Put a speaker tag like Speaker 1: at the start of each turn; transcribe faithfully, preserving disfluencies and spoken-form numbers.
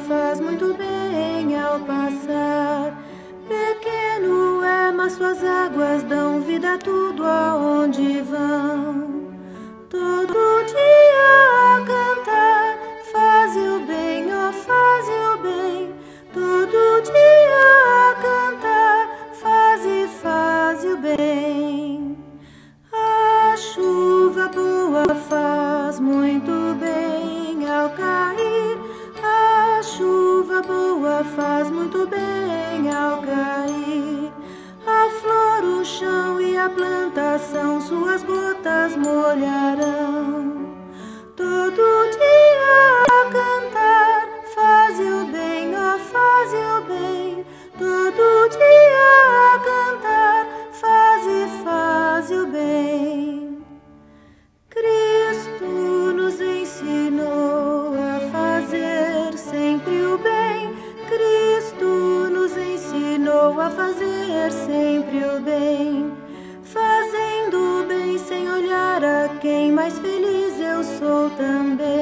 Speaker 1: faz muito bem ao passar. Pequeno é, mas suas águas dão vida a tudo aonde vão. Todo dia a cantar, faze o bem, ó, faze o bem. Todo dia a cantar, faze, faze o bem. A chuva boa faz muito bem ao cair. A chuva boa faz muito bem ao cair. A flor, o chão e a plantação, suas gotas molharão. Todo dia a cantar, faze o bem, ó, faze o bem. Todo dia a cantar, faze, faze o bem. Cristo nos ensinou a fazer sempre o bem. Cristo nos ensinou a fazer sempre o bem. Fazendo o bem sem olhar a quem, mais feliz eu sou também.